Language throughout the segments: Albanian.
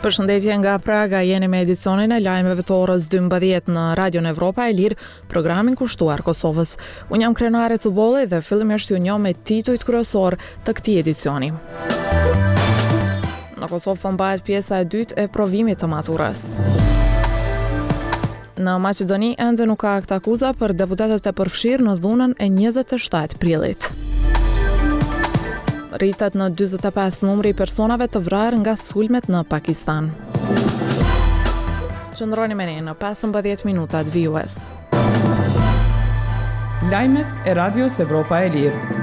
Përshëndetje nga Praga, jeni me edicionin e lajmeve të orës 12 në Radion Evropa e Lirë, programin kushtuar Kosovës. Unë jam Krenare Cubolli dhe fillimisht ju njoh me titujt kryesor të këtij edicioni. Në Kosovë po mbahet pjesa e dytë e provimit të maturës. Në Maqedoni ende nuk ka akt akuza për deputetët e përfshirë në dhunën e 27 prillit. Rritet në 45 numri i personave të vrarë nga sulmet në Pakistan. Qëndroni me ne në 15 minutat VUS. Lajmet e Radios Evropa e Lirë.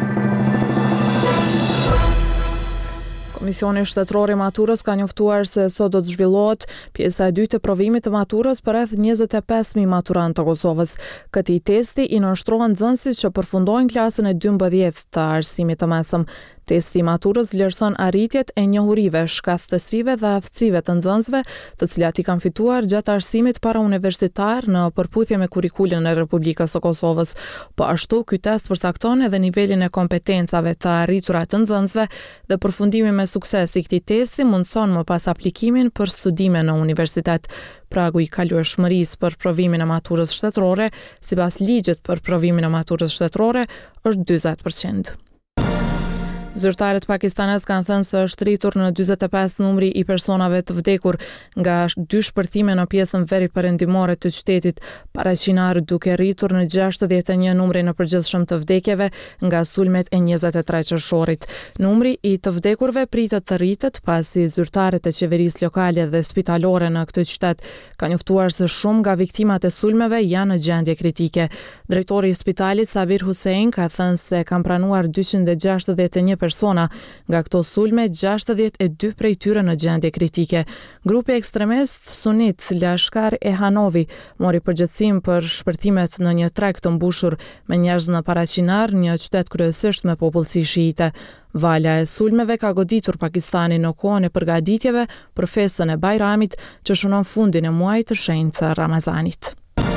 Komisioni Shtetëror i Maturës ka njoftuar se sot do të zhvillohet pjesa e dytë e provimit të maturës për rreth 25.000 maturantë të Kosovës. Këtij testi i nënshtrohen nxënësit që përfundojnë klasën e 12 të arsimit të mesëm. Testi i maturës vlerëson arritjet e njohurive, shkathësive dhe aftësive të nxënësve, të cilat i kanë fituar gjatë arsimit parauniversitar në përputhje me kurikulin e Republikës së Kosovës. Po ashtu, ky test përcakton edhe nivelin e kompetencave të arritura të nxënësve dhe përfundimi me sukses i këtij testi mundson më pas aplikimin për studime në universitet. Pragu i kalueshmërisë për provimin e maturës shtetërore, sipas ligjit për provimin e maturës shtetërore, është 40%. Zyrtarët pakistanes kanë thënë se është rritur në 45 numri i personave të vdekur nga 2 shpërthime në pjesën veriperëndimore të qytetit paraqinar, duke rritur në 61 numri në përgjithshëm të vdekjeve nga sulmet e 23 qershorit. Numri i të vdekurve pritet të rritet pasi zyrtarët e qeverisë lokale dhe spitalore në këtë qytet kanë njoftuar se shumë nga viktimat e sulmeve janë në gjendje kritike. Drejtori i spitalit Sabir Hussein ka thënë se kanë pranuar 261 persona, nga këto sulme 62 prej tyre në gjendje kritike. Grupi ekstremist sunit Lashkar e Hanovi mori përgjegjësim për shpërthimet në një treg të mbushur me njerëz në Paraqinar, një qytet kryesisht me popullsi shiite. Valja e sulmeve ka goditur Pakistanin në kohën e përgatitjeve për festën e Bajramit, që shënon fundin e muajit të shenjtë të Ramazanit.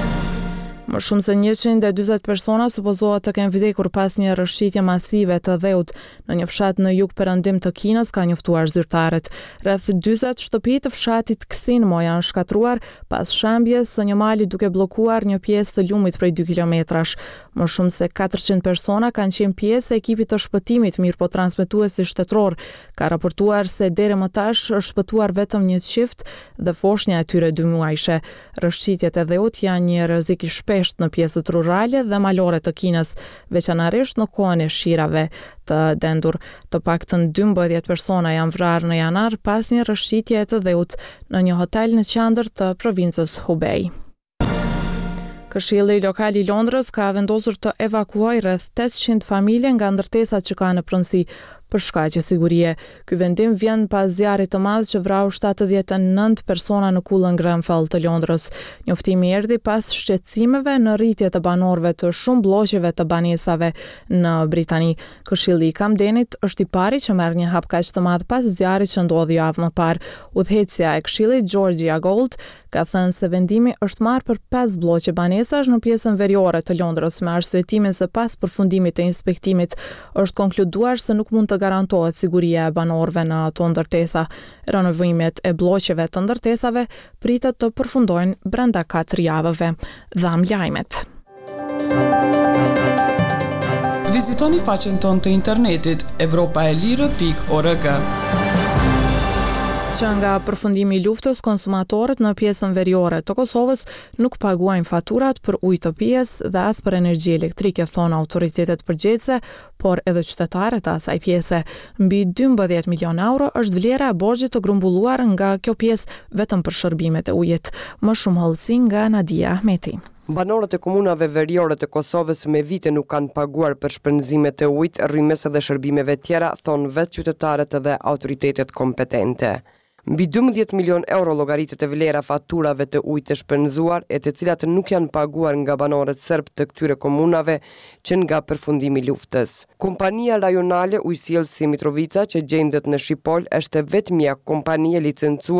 Më shumë se 140 persona supozohet të kenë vdekur pas një rrëshqitje masive të dheut në një fshat në jug perëndim të Kinës, ka njoftuar zyrtarët. Rreth 40 shtëpi të fshatit Ksinmo janë shkatruar pas shembjes së një mali duke bllokuar një pjesë të lumit prej 2 kilometrash. Më shumë se 400 persona kanë qenë pjesë e ekipit të shpëtimit, mirë po transmetuesi shtetëror ka raportuar se deri më tash është shpëtuar vetëm një qift dhe foshnja e tyre 2 muajshe. Rrëshqitjet e dheut janë një rrezik i shpesht në pjesët rurale dhe malore të Kinës, veçanërisht në kohën e shirave të dendur. Të paktën 12 persona janë vrarë në janar pas një rrëshqitje të dheut në një hotel në qendër të provincës Hubei. Këshilli lokal i Londrës ka vendosur të evakuojë rreth 800 familje nga ndërtesat që kanë në pronësi për shkaqe sigurie. Ky vendim vjen pas zjarrit të madh që vrau 79 persona në kullën Grenfell të Londrës. Njoftimi erdhi pas shqetësimeve në rritje të banorëve të shumë blloqeve të banesave në Britani. Këshilli i Camdenit është i pari që merr një hap kaq të madh pas zjarrit që ndodhi javë më parë. Udhëheqësja e këshillit Georgia Gold ka thënë se vendimi është marrë për 5 blloqe banesash në pjesën veriore të Londrës, me arsyetimin se pas përfundimit të inspektimit është konkluduar se nuk mund të garantohet siguria e banorëve në ato ndërtesa. Renovimet e blloqeve të ndërtesave pritet të përfundojnë brenda 4 javëve. Dham lajmet. Vizitoni faqen tonë të internetit evropaelire.org. Që nga përfundimi i luftës, konsumatorët në pjesën veriore të Kosovës nuk paguajnë faturat për ujë të pijes dhe as për energji elektrike, thonë autoritetet përgjegjëse, por edhe qytetarët e asaj pjese. Mbi 12 milion euro është vlera e borxhit të grumbulluar nga kjo pjesë vetëm për shërbimet e ujit. Më shumë hollësi nga Nadia Ahmeti. Banorët e komunave veriore të Kosovës me vite nuk kanë paguar për shpenzimet e ujit, rrymes dhe shërbimeve tjera, thonë vetë qytetarët dhe autoritetet kompetente. Mbi 12 milion euro llogaritet e vlera faturave të ujit të shpenzuar, e të cilat nuk janë paguar nga banorët serb të këtyre komunave që nga përfundimi i luftës. Kompania rajonale Ujësjellësi Mitrovica, që gjendet në Shqipol, është vetmja kompani e licencuar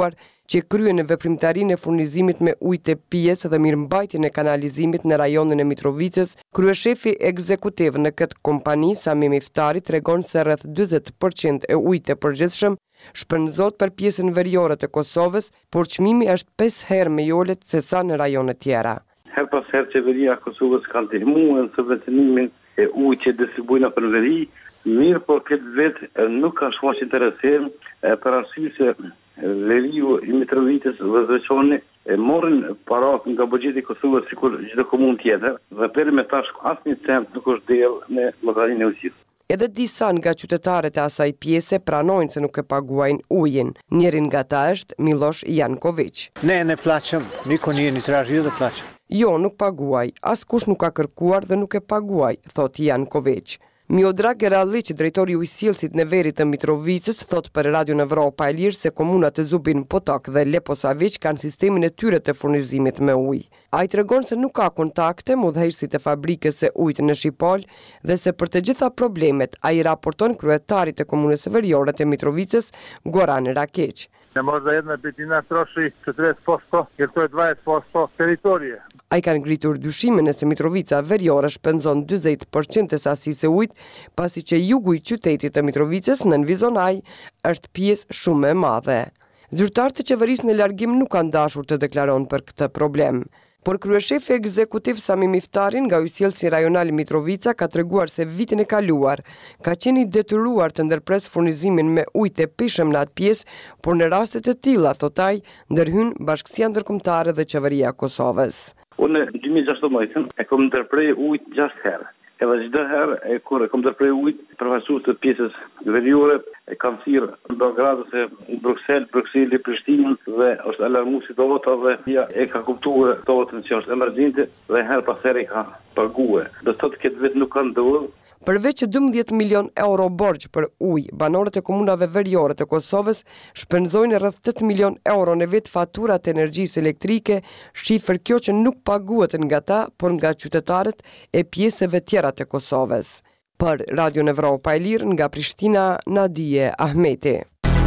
që kryen në veprimtarinë e furnizimit me ujë të pijes dhe mirëmbajtjen e kanalizimit në rajonin e Mitrovicës. Kryeshefi ekzekutiv në këtë kompani, Sami Miftari, tregon se rreth 40% e ujit të përgjithshëm shpenzohet për pjesën veriore të Kosovës, por çmimi është 5 herë më i ulët se sa në rajone tjera. Her pas herë qeveria e Kosovës ka ndihmuar në subvencionimin e ujit që distribuojnë për veri, mirë po këtë vetë nuk ka shfaq interesim për arsye se veriu i Mitrovicës dhe Zveçani morrin para nga buxheti i Kosovës sikur çdo komunë tjetër dhe deri më tash asnjë cent nuk është del në llogarinë e ujit. Edhe disa nga qytetarët e asaj pjese pranojnë se nuk e paguajnë ujin. Njëri nga ta është Miloš Janković. Ne plaćam, niko nije ni tražio da plaćam. Jo, nuk paguaj, askush nuk ka kërkuar dhe nuk e paguaj, thot Janković. Miodrag Gerallić, drejtori i ujësillësit në verit të Mitrovicës, thot për Radio Evropa e Lirë se komunat e Zubin Potok dhe Leposavić kanë sistemin e tyre të furnizimit me ujë. Ai tregon se nuk ka kontakte me udhëheqësit e fabrikës së ujit në Shqipol dhe se për të gjitha problemet ai raporton kryetarit të komunës veriore të Mitrovicës, Goran Rakić. Ne možda jedna petina troši 40%, jer to je 20% teritorije. Ai kanë ngritur dyshimin se Mitrovica veriore shpenzon 40% të sasisë së ujit, pasi që jugu i qytetit të Mitrovicës në Vizonaj është pjesë shumë e madhe. Zyrtarët e qeverisë në largim nuk kanë dashur të deklaron për këtë problem. Por kryeshefi ekzekutiv Sami Miftari nga ujësillësi rajonal Mitrovica ka treguar se vitin e kaluar ka qenë i detyruar të ndërpres furnizimin me ujë të pishëm në atë pjesë, por në raste të tilla, thot ai, ndërhyn Bashkësia Ndërkombëtare dhe Qeveria e Kosovës. Unë në 2016 e kom ndërprej ujt 6 herë. Edhe çdo herë kur e kom ndërprej ujt përfaqësues të pjesës veriore e kam thirrë në Beograd ose në Bruksel, Prishtinë dhe është alarmuar situata dhe ja e ka kuptuar situatën që është emergjente dhe her pas here ka paguar. Do të thotë këtë vetë nuk ka ndodhur. Përveç 12 milion euro borxh për ujë, banorët e komunave veriore të Kosovës shpenzojnë rreth 8 milion euro në vit fatura të energjisë elektrike, shifër kjo që nuk paguhet nga ta, por nga qytetarët e pjesëve tjera të Kosovës. Për Radio Evropa e Lirë nga Prishtina, Nadije Ahmeti.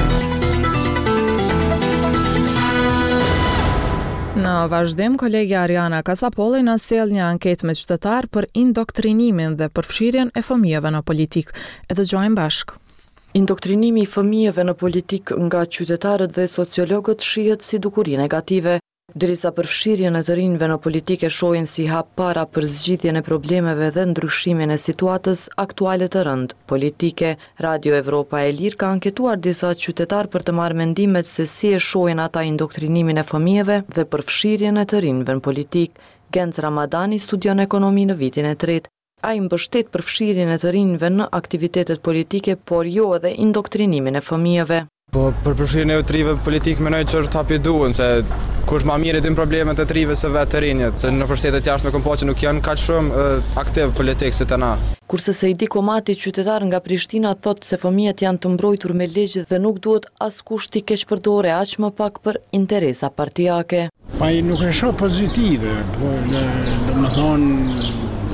Në vazhdim, kolegja Ariana Kasapolli na sjell një anketë me qytetar për indoktrinimin dhe përfshirjen e fëmijëve në politikë. E dëgjojmë bashkë. Indoktrinimi i fëmijëve në politikë nga qytetarët dhe sociologët shihet si dukuri negative, derisa përfshirjen e të rinjve në politikë shohin si hap para për zgjidhjen e problemeve dhe ndryshimin e situatës aktuale të rënd politike. Radio Evropa e Lirë ka anketuar disa qytetar për të marrë mendimet se si e shohin ata indoktrinimin e fëmijëve dhe përfshirjen e të rinjve në politikë. Genc Ramadani studion ekonomi në vitin e tretë. Ai mbështet përfshirjen e të rinjve në aktivitetet politike, por jo edhe indoktrinimin e fëmijëve. Po për përfshirjen e të rinjve në politikë mendoj që është hapi duan se kush më mirë din problemet e të rinjve se vetë të rinjët, se në shtetet jashtme kom pa që nuk janë kaq shumë aktiv politik si të na. Kurse Seidi Komati, qytetar nga Prishtina, thot se fëmijët janë të mbrojtur me ligj dhe nuk duhet askush t'i keq përdore aq më pak për interesa partijake. Pa nuk e shoh pozitive, po domethënë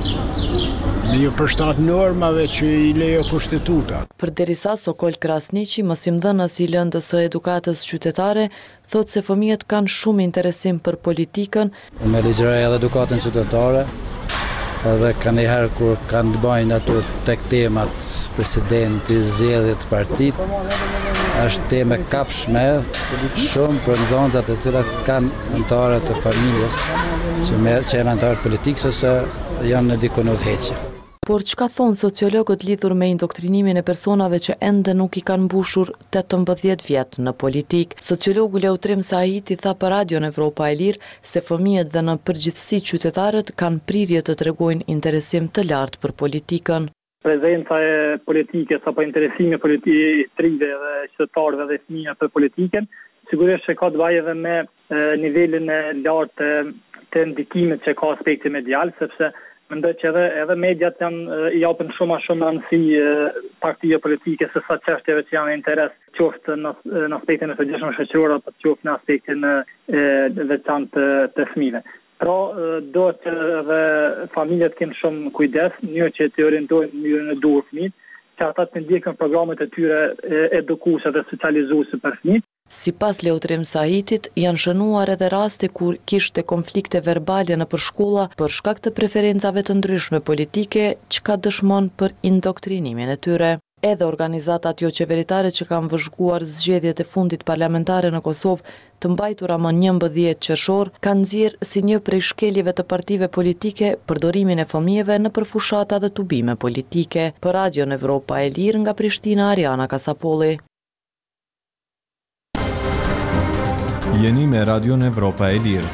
në jo përshtat normave që i lejo kushtetuta. Përderisa Sokol Krasniqi, mësimdhënës i lëndës së edukatës qytetare, thot se fëmijët kanë shumë interesim për politikën. Me ligjëra edhe edukatën qytetare, edhe kanë herë kur kanë bëjnë ato tek temat presidenti, zgjedhjet partit, është temë kapshme shumë për nxënësat e cilat kanë anëtarë të familjes, që janë anëtarë politikës ose janë në dikun udhëheqje. Por çka thon sociologët lidhur me indoktrinimin e personave që ende nuk i kanë mbushur 18 vjet në politikë? Sociologu Leutrim Saiti tha për Radio Evropa e Lirë se fëmijët dhe në përgjithësi qytetarët kanë prirje të tregojnë interesim të lartë për politikën. Prezenca e politikës apo interesimi i trive dhe qytetarëve dhe fëmijëve për politikën, sigurisht që ka të bëjë edhe me nivelin e lartë të ndikimit që ka aspekti medial, sepse mendoj që edhe mediat i japin shumë rëndësi partive politike se sa çështjeve që janë interes, qoftë në aspektin e përgjithshëm shoqëror apo qoftë në aspektin veçantë të fëmijëve. Pra, do të edhe familjet kenë shumë kujdes, një që të orientojnë mënyrën e duhur fëmijët, që ata të ndjekën programet e tyre edukuese dhe socializuese për fëmijët, Sipas Leutrim Saitit, janë shënuar edhe raste kur kishte konflikte verbale në shkolla për shkak të preferencave të ndryshme politike, çka dëshmon për indoktrinimin e tyre. Edhe organizatat jo qeveritare që kanë vëzhguar zgjedhjet e fundit parlamentare në Kosovë të mbajtura më 11 qershor, kanë nxjerrë si një prej shkeljeve të partive politike përdorimin e fëmijëve në përfushata dhe tubime politike. Për Radion Evropa e Lirë nga Prishtina, Ariana Kasapolli. Jeni me Radion Evropa e Lirë.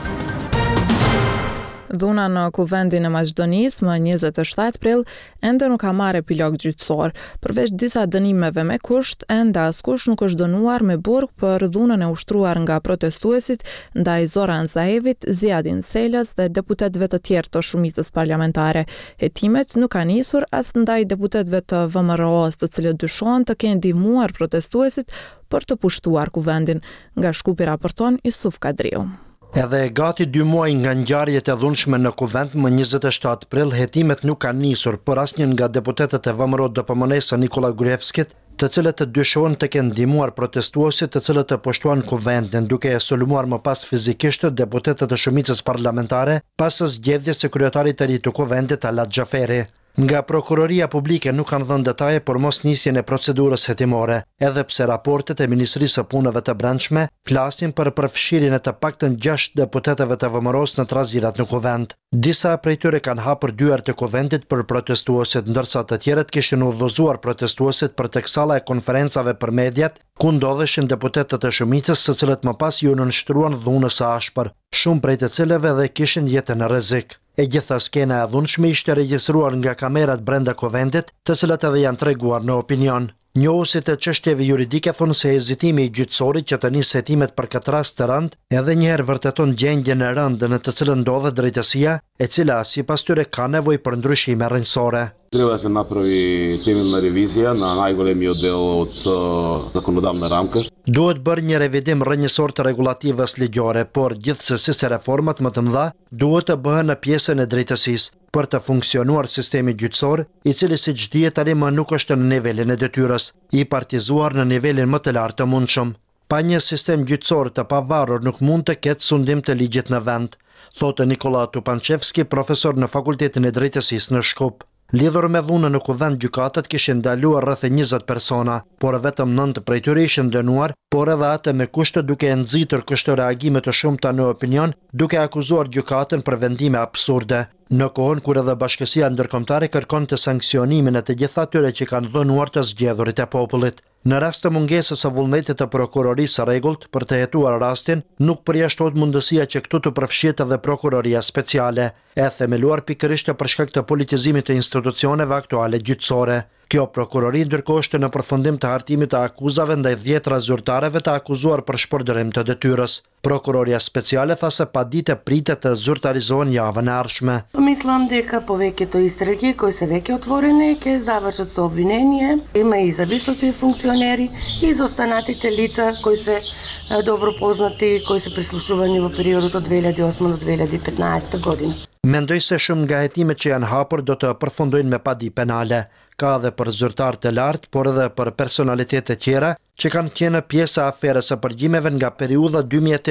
Dhuna në Kuvendin e Maqedonisë më 27 prill ende nuk ka marrë epilog gjyqësor. Përveç disa dënimeve me kusht, ende askush nuk është dënuar me burg për dhunën e ushtruar nga protestuesit ndaj Zoran Zaevit, Ziadin Selas dhe deputetëve të tjerë të shumicës parlamentare. Hetimet nuk kanë nisur as ndaj deputetëve të VMRO-s, të cilët dyshohen të kenë ndihmuar protestuesit për të pushtuar Kuvendin. Nga Shkupi raporton Isuf Kadriu. Edhe gati 2 muaj nga ngjarjet e dhunshme në Kuvend më 27 prill, hetimet nuk kanë nisur për asnjën nga deputetët e VMRO-DPMN-s Nikola Gruevskit, të cilët të dyshohen të kenë ndihmuar protestuesit të cilët të pushtuan Kuvendin, duke e sulmuar më pas fizikisht deputetët e shumicës parlamentare pas zgjedhjes së kryetarit të ri të Kuvendit Alat Xhaferi. Nga prokuroria publike nuk kanë dhënë detaje për mos nisjen e procedurës hetimore, edhe pse raportet e Ministrisë së Punëve të Brendshme flasin për përfshirjen e të paktën 6 deputetëve të VMRO-s në trazirat në Kuvend. Disa prej tyre kanë hapur dyert të Kuvendit për protestuesit, ndërsa të tjerët kishin udhëzuar protestuesit për tek salla e konferencave për mediat, ku ndodheshin deputetët e shumicës, të cilët më pas ju nënshtruan dhunës së ashpër, shumë prej të cilëve dhe kishin jetën në rrezik. E gjitha skena e dhunshme ishte regjistruar nga kamerat brenda Kuvendit, të cilat edhe janë treguar në opinion. Njohuesit e çështjeve juridike thonë se hezitimi i gjyqësorit që të nisë hetimet për këtë rast të rënd, edhe njëherë vërteton gjendjen e rëndë në të cilën ndodhet drejtësia, e cila sipas tyre ka nevojë për ndryshime rrënjësore. Treba da se napravi temeljna revizija na najgolemi deo od zakonodavne рамка. Duhet bërë një revidim rrënjësor të rregulativës ligjore, por gjithsesi se reformat më të mëdha duhet të bëhen në pjesën e drejtësisë për të funksionuar sistemi gjyqësor, i cili siç dihet tani më nuk është në nivelin e detyrës, i partizuar në nivelin më të lartë të mundshëm. Pa një sistem gjyqësor të pavarur nuk mund të ketë sundim të ligjit në vend, thotë Nikola Tupanchevski, profesor në Fakultetin e Drejtësisë në Shkup. Lidhur me dhunën në Kuvend, gjykatët kishin ndaluar rreth 20 persona, por vetëm 9 prej tyre ishin dënuar, por edhe atë me kushte duke nxitur kështu reagime të shumta në opinion, duke akuzuar gjykatën për vendime absurde. Në kohën kur edhe Bashkësia Ndërkombëtare kërkon të sankcionimin e të gjithë atyre që kanë dhënuar të zgjedhurit e popullit. Në rast të mungesës së vullnetit të prokurorisë së rregullt për të hetuar rastin, nuk përjashtohet mundësia që këtu të përfshihet edhe prokuroria speciale, e themeluar pikërisht për shkak të politizimit të institucioneve aktuale gjyqësore. Kjo prokurori ndërkohë është në përfundim të hartimit të akuzave ndaj 10 zyrtarëve të akuzuar për shpërdorim të detyrës. Prokuroria speciale tha se padite pritet të zyrtarizohen javën e ardhshme. Мислам дека повеќето истраги кои се веќе отворени ќе завршат со обвинение. Има и за високи функционери и за останатите лица кои се добро познати, кои се прислушувани во периодот од 2008 до 2015 година. Mendoj se shumë nga hetimet që janë hapur do të përfundojnë me padi penale. Ka edhe për zyrtar të lartë, por edhe për personalitete tjera që kanë qenë pjesë e aferës së përgjimeve nga periudha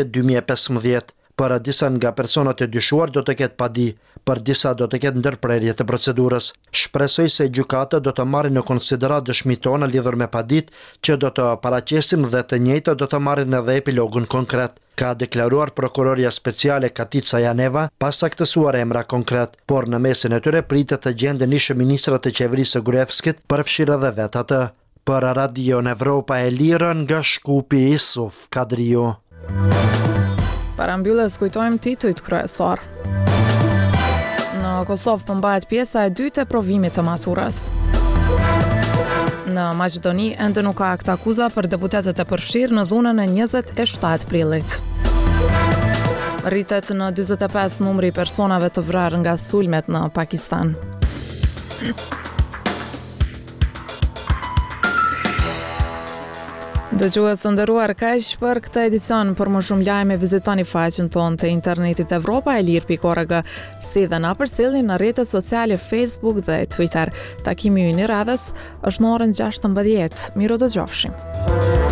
2008-2015. Për disa nga personat e dyshuar do të ketë padi, për disa do të ketë ndërprerje të procedurës. Shpresoj se gjykata do të marrë në konsiderat dëshmitë tona lidhur me padit, që do të paraqesim dhe të njëjta do të marrin edhe epilogun konkret. Ka deklaruar prokuroria speciale Katica Janeva pas saktësuar emra konkret, por në mesin e tyre pritet të gjenden ishte ministrat e qeverisë së Gruevskit, përfshirë edhe vet atë. Për Radion Evropa e Lirë nga Shkupi, Isuf Kadriu. Para mbylljes kujtojmë titujt kryesor. Në Kosovë përmbahet pjesa e dytë e provimit të maturës. Në Maqedoni ende nuk ka akt akuza për deputetët e përfshirë në dhunën e 27 prillit. Rritet në 45 numri i personave të vrarë nga sulmet në Pakistan. Dëgjues të nderuar, kaq për këtë edicion. Për më shumë lajme vizitoni faqen tonë të internetit evropaelir.org, si dhe na përsellni në rrjetet sociale Facebook dhe Twitter. Takimi ynë i radhës është në orën 16:00. Miru dëgjofshim.